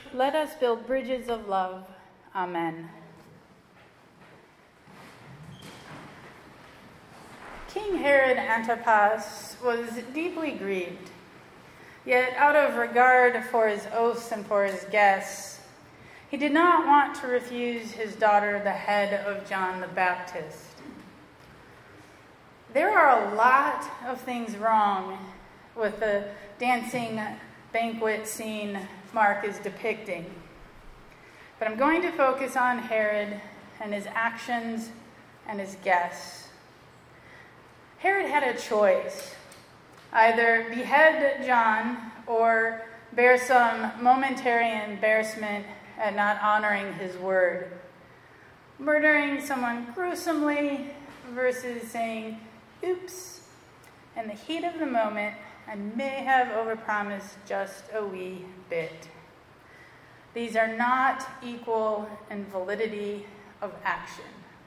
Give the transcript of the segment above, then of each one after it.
Let us build bridges of love. Amen. King Herod Antipas was deeply grieved, yet out of regard for his oaths and for his guests, he did not want to refuse his daughter the head of John the Baptist. There are a lot of things wrong with the dancing banquet scene Mark is depicting. But I'm going to focus on Herod and his actions and his guests. Herod had a choice: either behead John or bear some momentary embarrassment at not honoring his word. Murdering someone gruesomely versus saying, "Oops, in the heat of the moment, I may have overpromised just a wee bit." These are not equal in validity of action.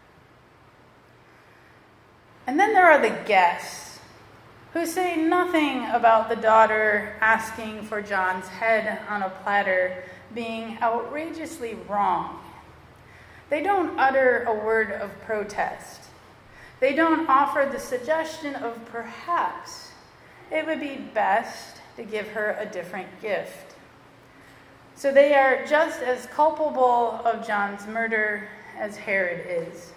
And then there are the guests, who say nothing about the daughter asking for John's head on a platter being outrageously wrong. They don't utter a word of protest. They don't offer the suggestion of perhaps it would be best to give her a different gift. So they are just as culpable of John's murder as Herod is.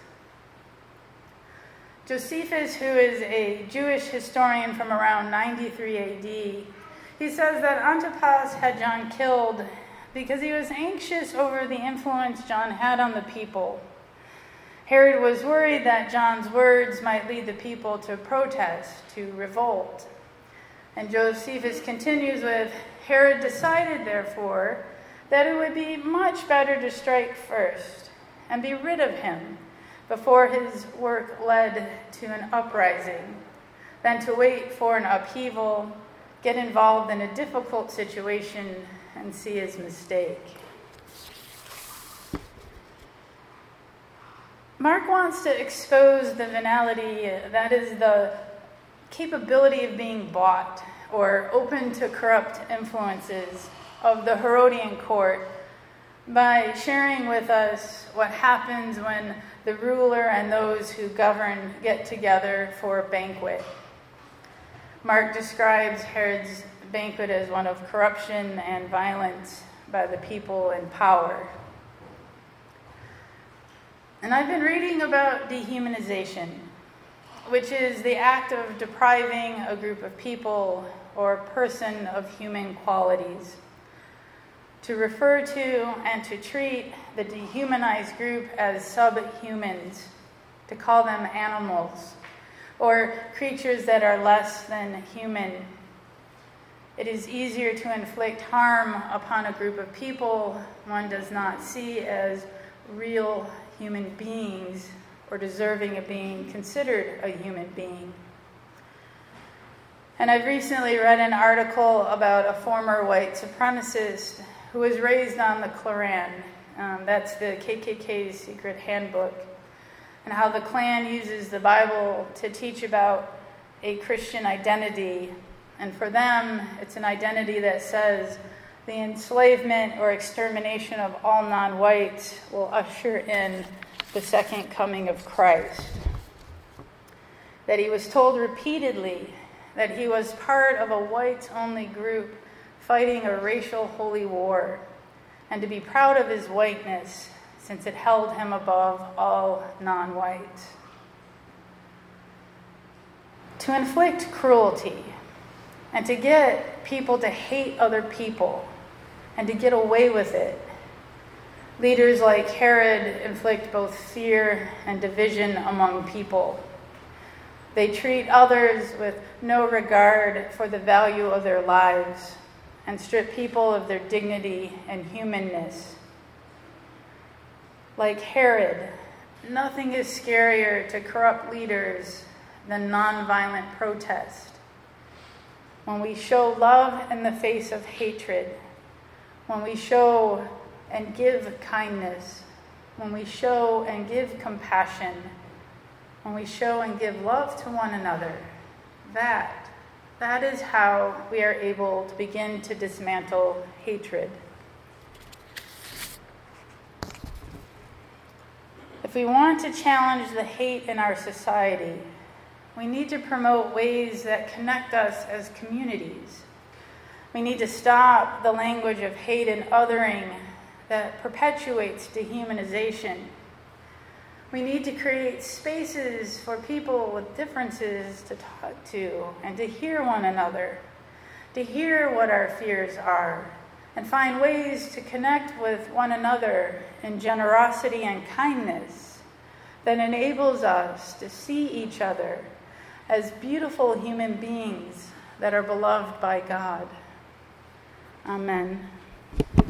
Josephus, who is a Jewish historian from around 93 AD, he says that Antipas had John killed because he was anxious over the influence John had on the people. Herod was worried that John's words might lead the people to protest, to revolt. And Josephus continues with, Herod decided, therefore, that it would be much better to strike first and be rid of him before his work led to an uprising, than to wait for an upheaval, get involved in a difficult situation, and see his mistake. Mark wants to expose the venality, that is the capability of being bought or open to corrupt influences of the Herodian court by sharing with us what happens when the ruler and those who govern get together for a banquet. Mark describes Herod's banquet as one of corruption and violence by the people in power. And I've been reading about dehumanization, which is the act of depriving a group of people or person of human qualities. To refer to and to treat the dehumanized group as subhumans, to call them animals, or creatures that are less than human. It is easier to inflict harm upon a group of people one does not see as real human beings or deserving of being considered a human being. And I've recently read an article about a former white supremacist who was raised on the Quran. That's the KKK's secret handbook. And how the Klan uses the Bible to teach about a Christian identity. And for them, it's an identity that says the enslavement or extermination of all non-whites will usher in the second coming of Christ. That he was told repeatedly that he was part of a whites-only group fighting a racial holy war, and to be proud of his whiteness since it held him above all non-whites. To inflict cruelty and to get people to hate other people and to get away with it. Leaders like Herod inflict both fear and division among people. They treat others with no regard for the value of their lives and strip people of their dignity and humanness. Like Herod, nothing is scarier to corrupt leaders than nonviolent protest. When we show love in the face of hatred, when we show and give kindness, when we show and give compassion, when we show and give love to one another, that is how we are able to begin to dismantle hatred. If we want to challenge the hate in our society, we need to promote ways that connect us as communities. We need to stop the language of hate and othering that perpetuates dehumanization. We need to create spaces for people with differences to talk to and to hear one another, to hear what our fears are, and find ways to connect with one another in generosity and kindness that enables us to see each other as beautiful human beings that are beloved by God. Amen.